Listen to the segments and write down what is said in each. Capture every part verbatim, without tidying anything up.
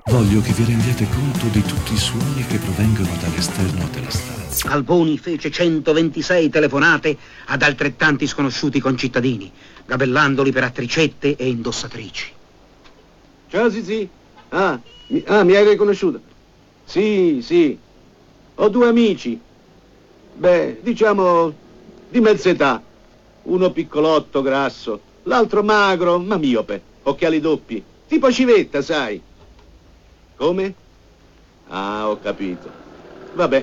Voglio che vi rendiate conto di tutti i suoni che provengono dall'esterno della stanza. Alboni fece centoventisei telefonate ad altrettanti sconosciuti concittadini, gabellandoli per attricette e indossatrici. Ciao Zizi. Ah, mi, ah, mi hai riconosciuto? Sì, sì. Ho due amici. Beh, diciamo di mezza età. Uno piccolotto, grasso, l'altro magro, ma miope, occhiali doppi, tipo civetta, sai. Come? Ah, ho capito. Vabbè.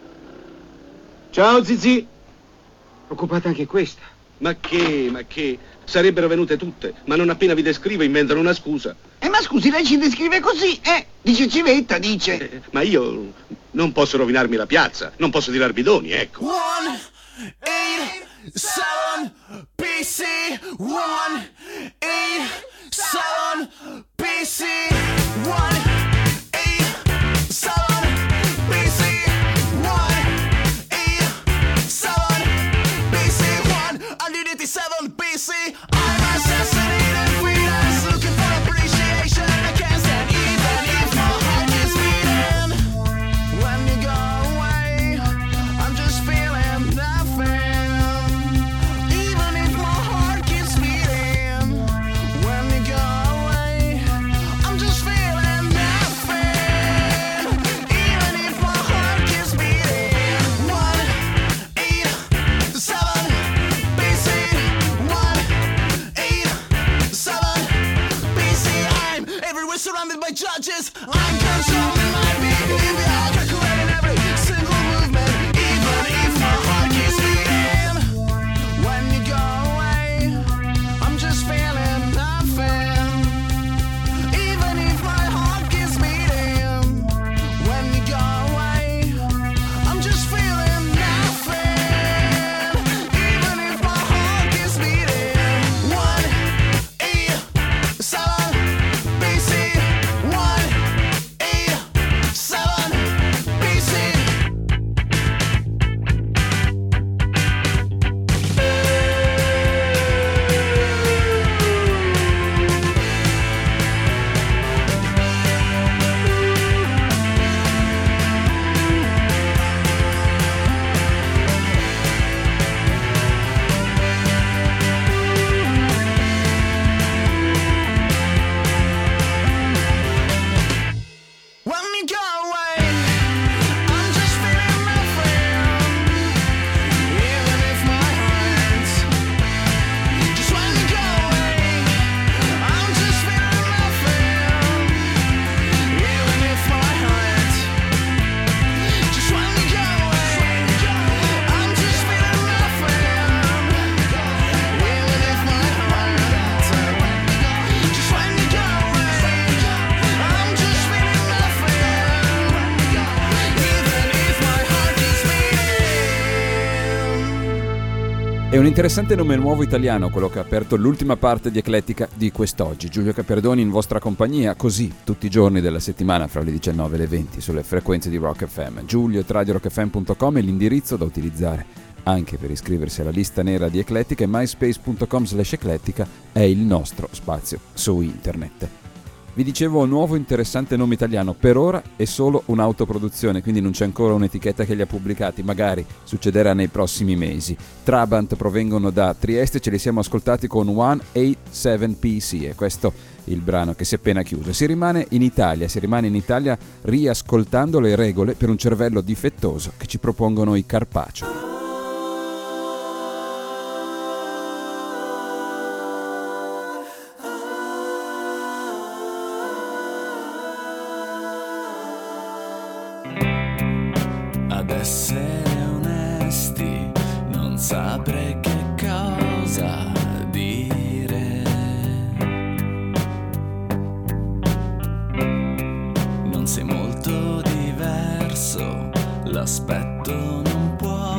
Ciao Zizi. Occupata anche questa? Ma che, ma che? Sarebbero venute tutte, ma non appena vi descrivo inventano una scusa. Eh, ma scusi, lei ci descrive così, eh? Dice civetta, dice. Eh, ma io non posso rovinarmi la piazza, non posso tirar bidoni, ecco. One, eight, seven, P C. One, eight, seven, P C. One, eight, seven, P C. One, eight, seven, P C. One, hundred eighty-seven P C. I'm assassinated freelance, looking for appreciation. I can't stand even if my heart is beating. When you go away, I'm just feeling nothing. Even if my heart keeps beating. When you go away, I'm just feeling nothing. Even if my heart keeps beating. One, eight, seven, P C. One, eight, seven, P C. I'm everywhere surrounded by judges. I'm controlling my behavior, calculating every single movement. Even if my heart keeps beating. When you go away, I'm just feeling nothing. Even if my heart keeps beating. When you go away, I'm just feeling nothing. Even if my heart keeps beating. One, eight, seven, P C. One, eight, seven, P C. When you go away, I'm just feeling nothing. Even if my heart, just when you go away, I'm just feeling nothing. Even if my heart, just when you go away, I'm just feeling nothing. Even if my heart, just when you go away, I'm just feeling nothing. Even if my heart is beating. È un interessante nome nuovo italiano quello che ha aperto l'ultima parte di Eclettica di quest'oggi. Giulio Caperdoni in vostra compagnia, così tutti i giorni della settimana fra le diciannove e le venti sulle frequenze di Rock F M. Giulio at radio rock f m punto com è l'indirizzo da utilizzare anche per iscriversi alla lista nera di Eclettica, e myspace punto com slash eclettica è il nostro spazio su internet. Vi dicevo, nuovo interessante nome italiano, per ora è solo un'autoproduzione, quindi non c'è ancora un'etichetta che li ha pubblicati, magari succederà nei prossimi mesi. Trabant provengono da Trieste, ce li siamo ascoltati con centoottantasette P C e questo il brano che si è appena chiuso. Si rimane in Italia, si rimane in Italia riascoltando le regole per un cervello difettoso che ci propongono i Carpaccio. Ad essere onesti, non saprei che cosa dire. Non sei molto diverso, l'aspetto non può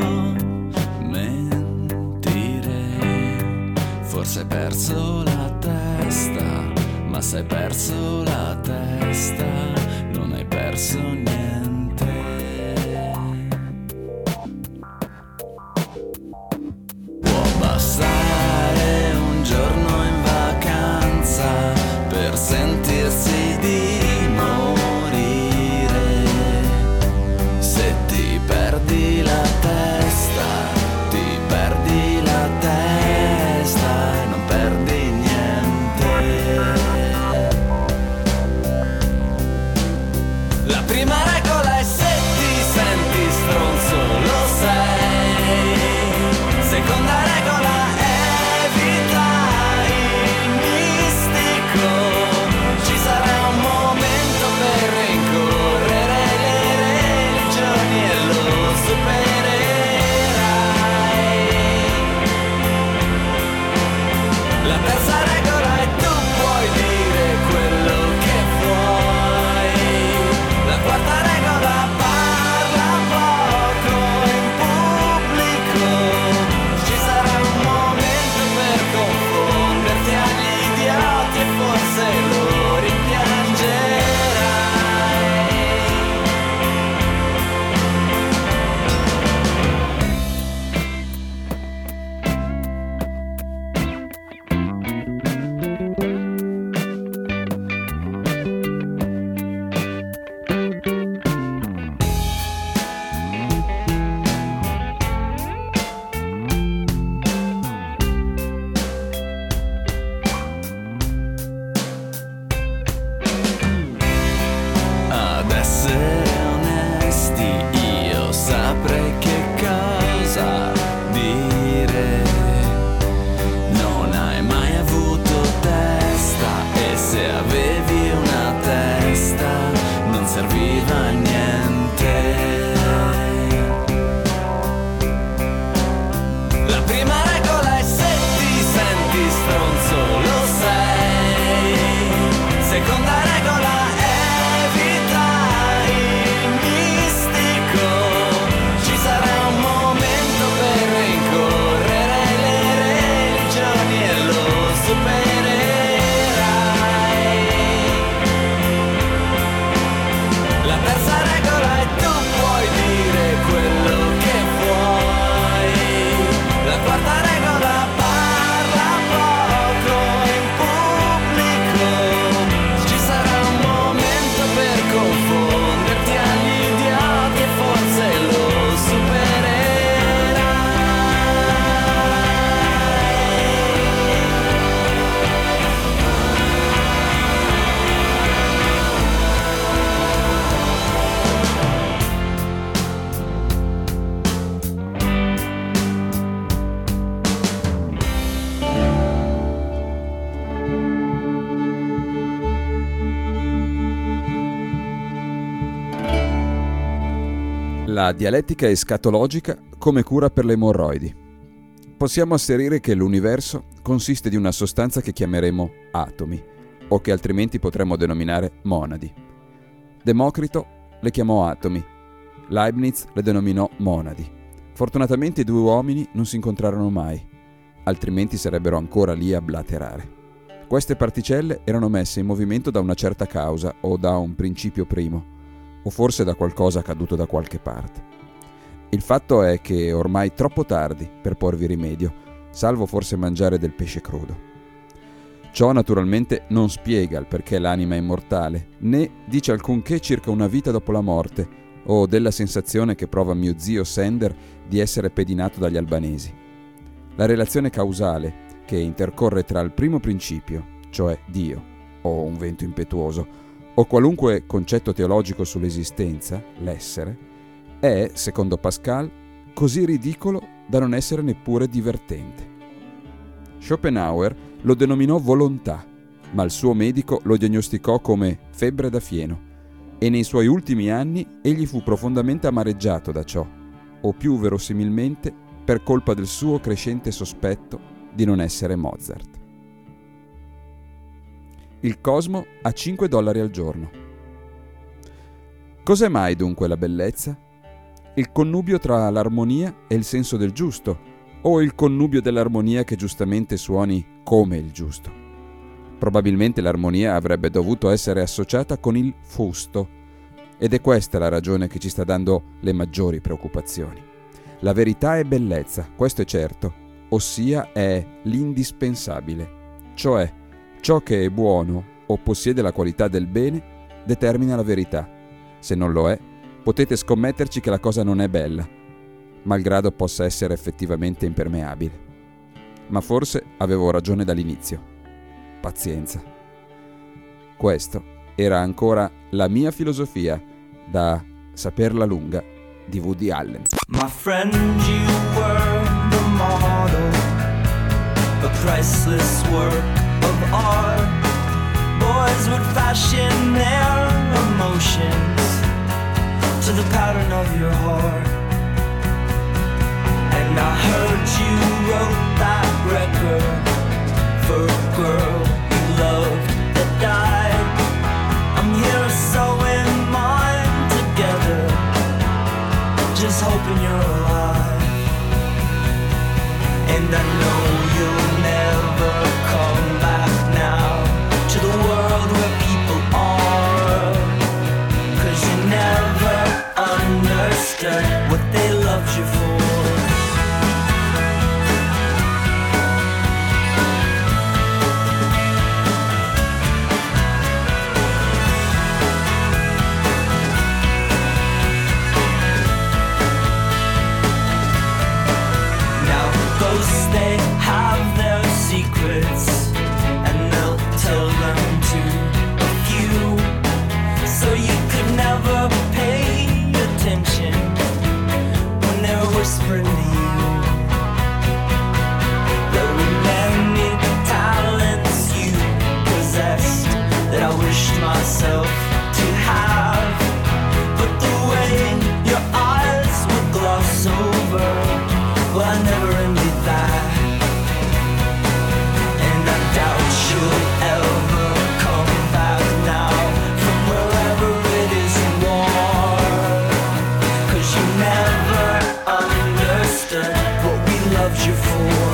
mentire. Forse hai perso la testa, ma se hai perso la testa, non hai perso niente. Bastare un giorno in vacanza per sentirsi di nuovo Se avevi una testa non serviva a niente. La prima regola è se ti senti stronzo lo sei. Seconda regola evita il mistico. Ci sarà un momento per rincorrere le religioni e lo supererai. La terza regola è tu puoi dire quello che vuoi. La quarta regola parla poco in pubblico. Ci sarà un momento per confonderti agli idioti e forse lo supererai. La dialettica escatologica come cura per le emorroidi. Possiamo asserire che l'universo consiste di una sostanza che chiameremo atomi, o che altrimenti potremmo denominare monadi. Democrito le chiamò atomi, Leibniz le denominò monadi. Fortunatamente i due uomini non si incontrarono mai, altrimenti sarebbero ancora lì a blaterare. Queste particelle erano messe in movimento da una certa causa o da un principio primo, o forse da qualcosa caduto da qualche parte. Il fatto è che è ormai troppo tardi per porvi rimedio, salvo forse mangiare del pesce crudo. Ciò naturalmente non spiega il perché l'anima è immortale, né dice alcunché circa una vita dopo la morte, o della sensazione che prova mio zio Sender di essere pedinato dagli albanesi. La relazione causale che intercorre tra il primo principio, cioè Dio, o un vento impetuoso, o qualunque concetto teologico sull'esistenza, l'essere, è, secondo Pascal, così ridicolo da non essere neppure divertente. Schopenhauer lo denominò volontà, ma il suo medico lo diagnosticò come febbre da fieno, e nei suoi ultimi anni egli fu profondamente amareggiato da ciò, o più verosimilmente per colpa del suo crescente sospetto di non essere Mozart. Il cosmo ha cinque dollari al giorno. Cos'è mai dunque la bellezza? Il connubio tra l'armonia e il senso del giusto, o il connubio dell'armonia che giustamente suoni come il giusto? Probabilmente l'armonia avrebbe dovuto essere associata con il fusto, ed è questa la ragione che ci sta dando le maggiori preoccupazioni. La verità è bellezza, questo è certo, ossia è l'indispensabile, cioè ciò che è buono o possiede la qualità del bene determina la verità. Se non lo è, potete scommetterci che la cosa non è bella, malgrado possa essere effettivamente impermeabile. Ma forse avevo ragione dall'inizio. Pazienza. Questo era ancora la mia filosofia da saperla lunga di Woody Allen. My friend, you were the model, a priceless work of art. Boys would fashion their emotions to the pattern of your heart. And I heard you wrote that record for a girl you loved that died. I'm here sewing mine together, just hoping you're alive. And I know you'll never come back now to the world where people are, 'cause you never understood what they loved you for. myself to have. But the way your eyes would gloss over, well, I never envied that. And I doubt you'll ever come back now from wherever it is you are. 'Cause you never understood what we loved you for.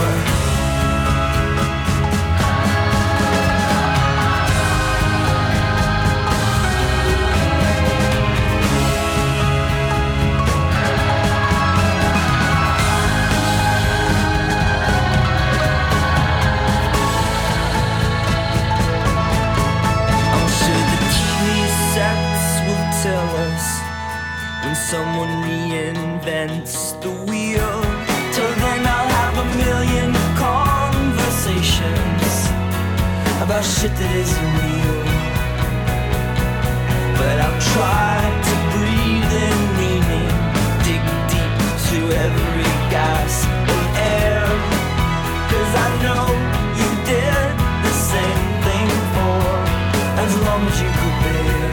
When someone reinvents the wheel, till then I'll have a million conversations about shit that isn't real. But I'll try to breathe in meaning, dig deep to every gasp of air. 'Cause I know you did the same thing for as long as you could bear.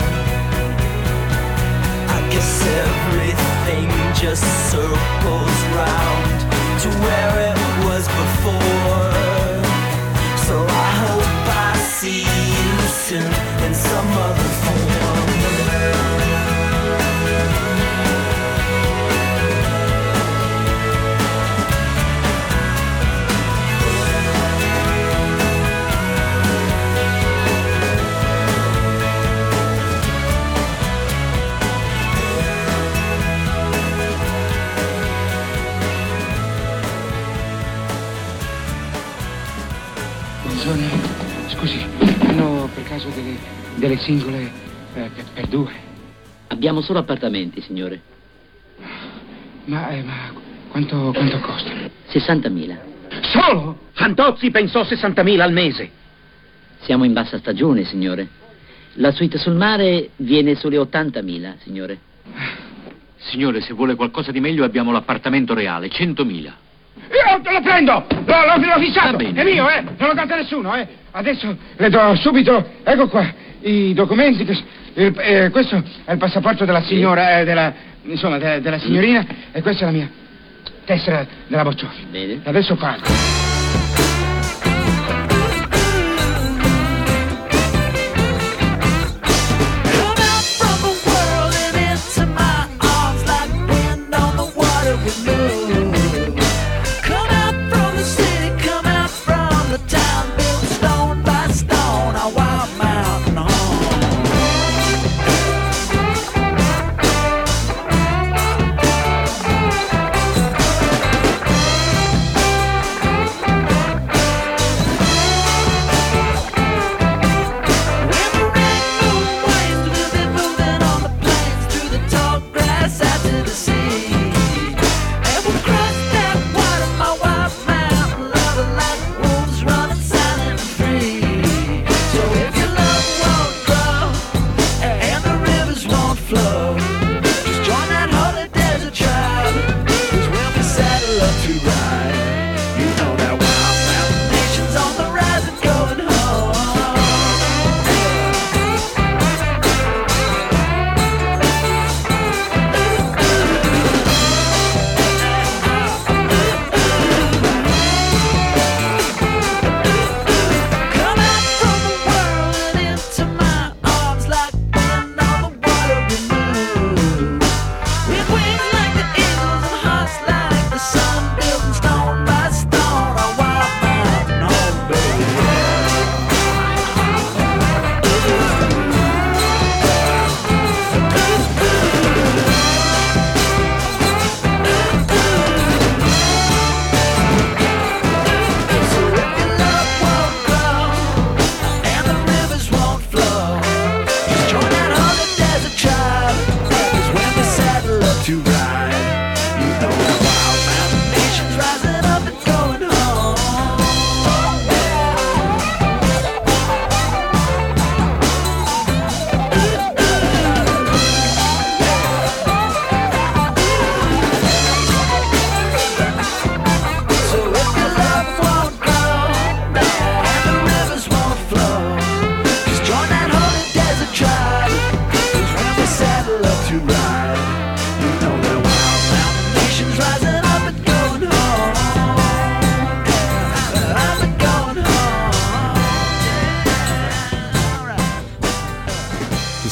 I guess everything just circles round to where it was before. So I hope I see you soon in some other form. Scusi, hanno per caso delle, delle singole eh, per, per due? Abbiamo solo appartamenti, signore. Ma, eh, ma quanto, quanto costano? sessantamila. Solo? Fantozzi pensò sessantamila al mese. Siamo in bassa stagione, signore. La suite sul mare viene sulle ottantamila, signore. Signore, se vuole qualcosa di meglio abbiamo l'appartamento reale, centomila. Io te lo prendo! L'ho, l'ho, l'ho fissato! Va bene. È mio, eh! Non lo date a nessuno, eh! Adesso le do subito, ecco qua, i documenti, che, il, eh, questo è il passaporto della signora, eh, della, insomma, de, della signorina, e questa è la mia tessera della Boccioffi. Bene. Adesso parto.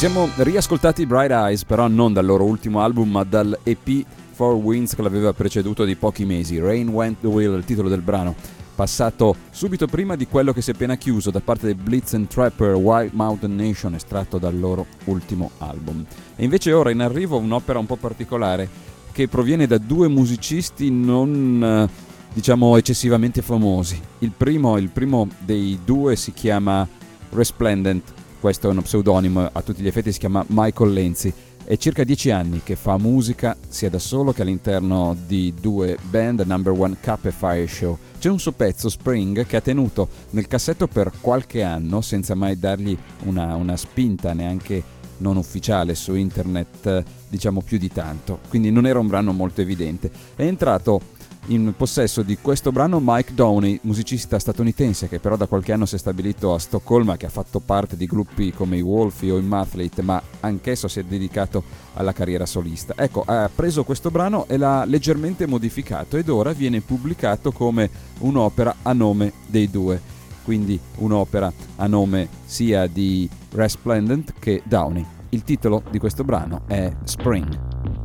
siamo riascoltati Bright Eyes, però non dal loro ultimo album, ma dal E P Four Winds che l'aveva preceduto di pochi mesi. Rain Went the Wheel, il titolo del brano, passato subito prima di quello che si è appena chiuso da parte dei Blitz and Trapper, Wild Mountain Nation, estratto dal loro ultimo album. E invece ora in arrivo un'opera un po' particolare che proviene da due musicisti non, diciamo, eccessivamente famosi. Il primo, il primo dei due si chiama Resplendent. Questo è uno pseudonimo, a tutti gli effetti si chiama Michael Lenzi. È circa dieci anni che fa musica sia da solo che all'interno di due band, Number One Cup e Fire Show. C'è un suo pezzo, Spring, che ha tenuto nel cassetto per qualche anno senza mai dargli una, una spinta neanche non ufficiale su internet, diciamo più di tanto, quindi non era un brano molto evidente. È entrato in possesso di questo brano Mike Downey, musicista statunitense che però da qualche anno si è stabilito a Stoccolma, che ha fatto parte di gruppi come i Wolfie o i Mathlete, ma anch'esso si è dedicato alla carriera solista. Ecco, ha preso questo brano e l'ha leggermente modificato ed ora viene pubblicato come un'opera a nome dei due, quindi un'opera a nome sia di Resplendent che Downey. Il titolo di questo brano è Spring.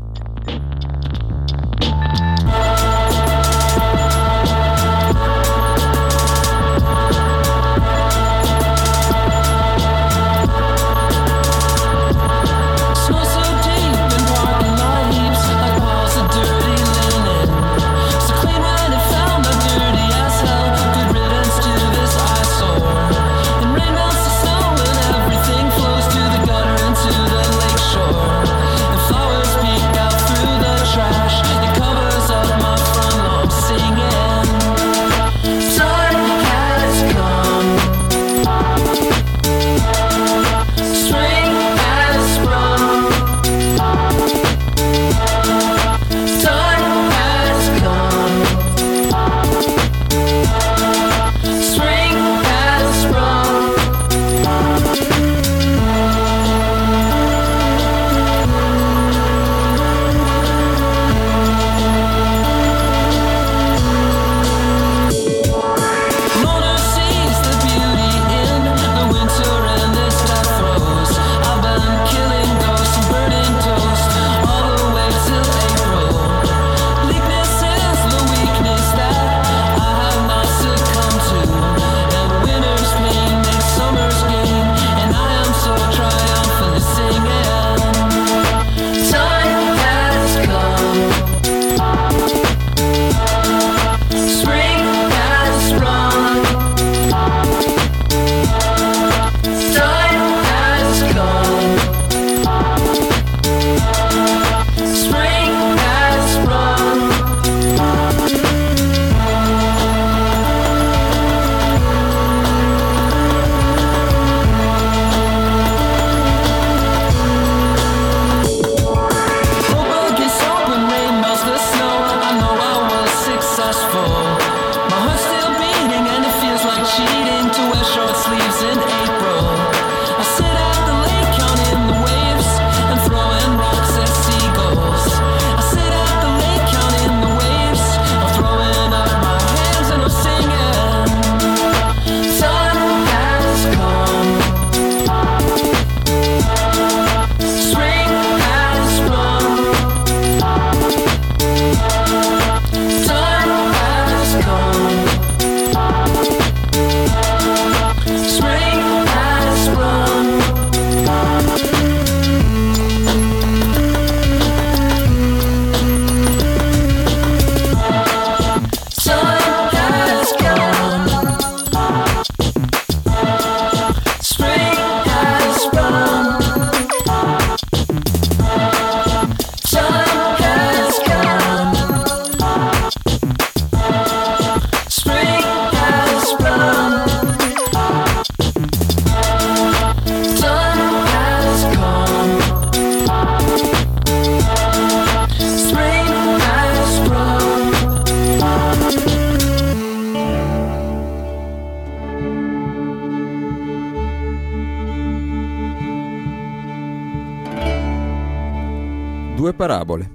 Due parabole.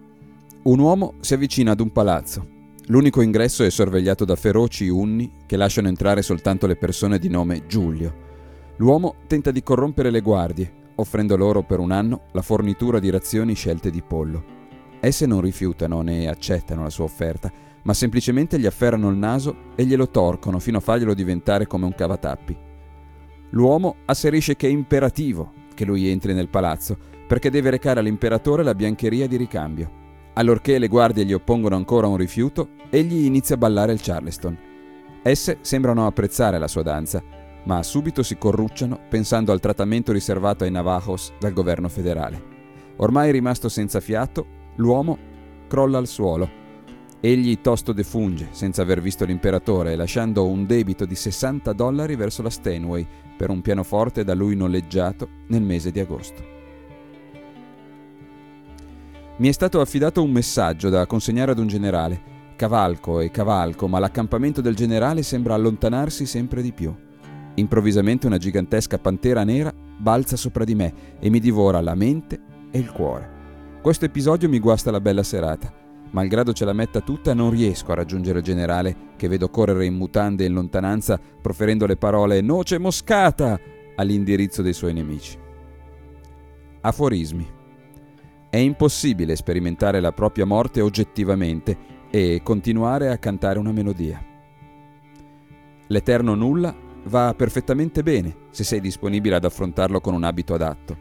Un uomo si avvicina ad un palazzo. L'unico ingresso è sorvegliato da feroci unni che lasciano entrare soltanto le persone di nome Giulio. L'uomo tenta di corrompere le guardie, offrendo loro per un anno la fornitura di razioni scelte di pollo. Esse non rifiutano né accettano la sua offerta, ma semplicemente gli afferrano il naso e glielo torcono fino a farglielo diventare come un cavatappi. L'uomo asserisce che è imperativo che lui entri nel palazzo, perché deve recare all'imperatore la biancheria di ricambio. Allorché le guardie gli oppongono ancora un rifiuto, egli inizia a ballare il Charleston. Esse sembrano apprezzare la sua danza, ma subito si corrucciano pensando al trattamento riservato ai Navajos dal governo federale. Ormai rimasto senza fiato, l'uomo crolla al suolo. Egli tosto defunge senza aver visto l'imperatore, lasciando un debito di sessanta dollari verso la Steinway per un pianoforte da lui noleggiato nel mese di agosto. Mi è stato affidato un messaggio da consegnare ad un generale. Cavalco e cavalco, ma l'accampamento del generale sembra allontanarsi sempre di più. Improvvisamente una gigantesca pantera nera balza sopra di me e mi divora la mente e il cuore. Questo episodio mi guasta la bella serata. Malgrado ce la metta tutta, non riesco a raggiungere il generale, che vedo correre in mutande in lontananza, proferendo le parole «Noce moscata» all'indirizzo dei suoi nemici. Aforismi. È impossibile sperimentare la propria morte oggettivamente e continuare a cantare una melodia. L'eterno nulla va perfettamente bene se sei disponibile ad affrontarlo con un abito adatto.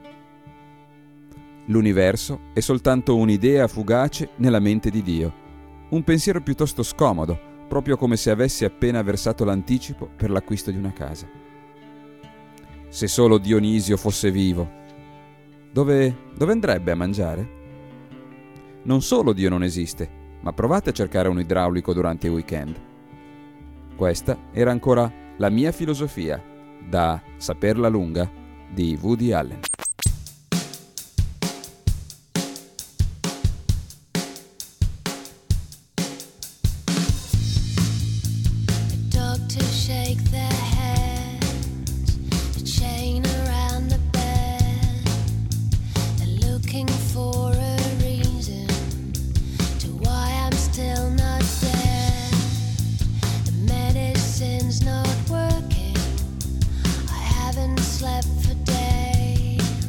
L'universo è soltanto un'idea fugace nella mente di Dio, un pensiero piuttosto scomodo, proprio come se avessi appena versato l'anticipo per l'acquisto di una casa. Se solo Dionisio fosse vivo, dove, dove andrebbe a mangiare? Non solo Dio non esiste, ma provate a cercare un idraulico durante i weekend. Questa era ancora la mia filosofia, da Saperla lunga di Woody Allen. Not working. I haven't slept for days.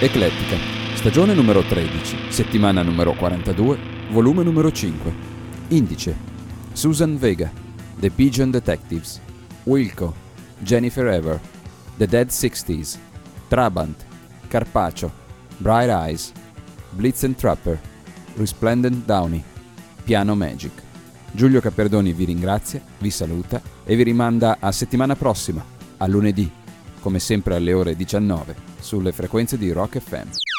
Eclettica, stagione numero tredici, settimana numero quarantadue, volume numero cinque. Indice: Susan Vega, The Pigeon Detectives, Wilco, Jennifer Ever, The Dead Sixties, Trabant, Carpaccio, Bright Eyes, Blitz and Trapper, Resplendent Downy, Piano Magic. Giulio Caperdoni vi ringrazia, vi saluta e vi rimanda a settimana prossima, a lunedì, come sempre alle ore diciannove, sulle frequenze di Rock F M.